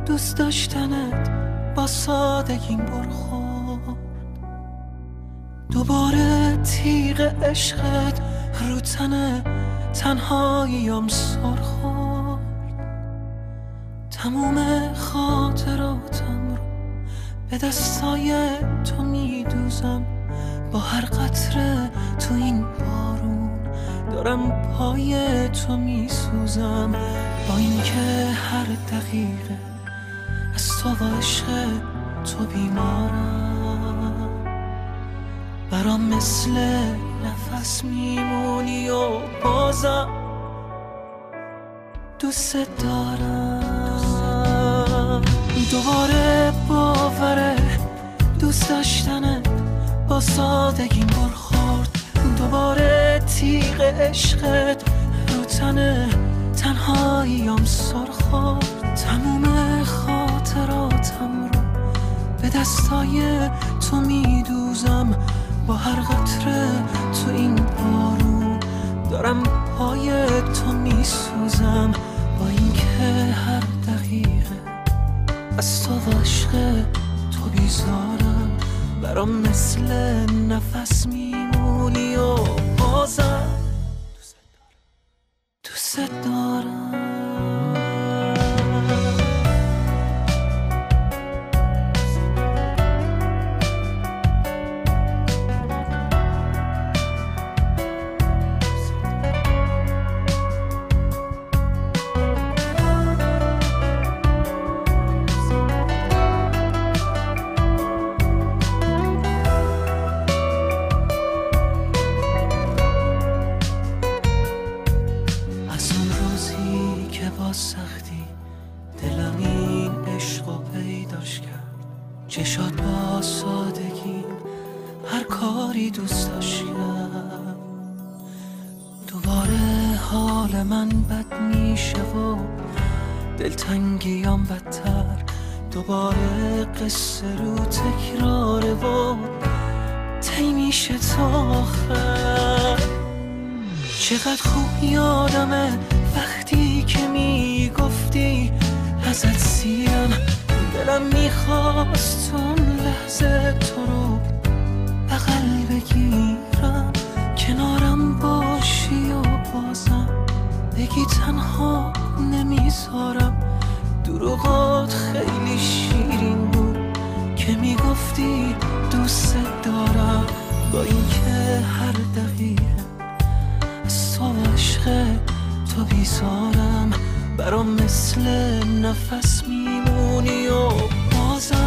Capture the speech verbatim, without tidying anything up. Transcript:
دوست داشتنت با سادگیم برخورد، دوباره تیغ عشقت رو تن تنهاییم سر خورد. تموم خاطراتم رو به دستای تو میدوزم، با هر قطره تو این بارون دارم پای تو میسوزم. با اینکه هر دقیقه از تو و عشق تو بیمارم، برام مثل نفس میمونی و بازم دوست دارم. دوباره باوره دوست داشتنه با سادگیم برخورد، دوباره تیغ عشقت رو تن تنهاییم سر خورد. تموم خاطراتم رو به دستای تو میدوزم، با هر قطره تو این بارون دارم پای تو میسوزم. با اینکه هر دقیقه از تو و عشق تو بیزارم، برام مثل نفس میمونی و بازم دوست دارم. سختی دلم این عشقو پیداش کرد، چشات با سادگی هر کاری دوست داشت کرد. دوباره حال من بد میشه و دلتنگیام بدتر، دوباره قصه رو تکراره و طی میشه تا آخر. چقدر خوب یادمه وقتی که میگفتی ازت سیرم، دلم میخواست اون لحظه تو رو بغل بگیرم، کنارم باشی و بازم بگی تنها نمیذارم. دروغات خیلی شیرین بود که میگفتی دوست دارم، با اینکه هر دقیقه از تو و عشق تو بیزارم، برام مثل نفس میمونی و بازم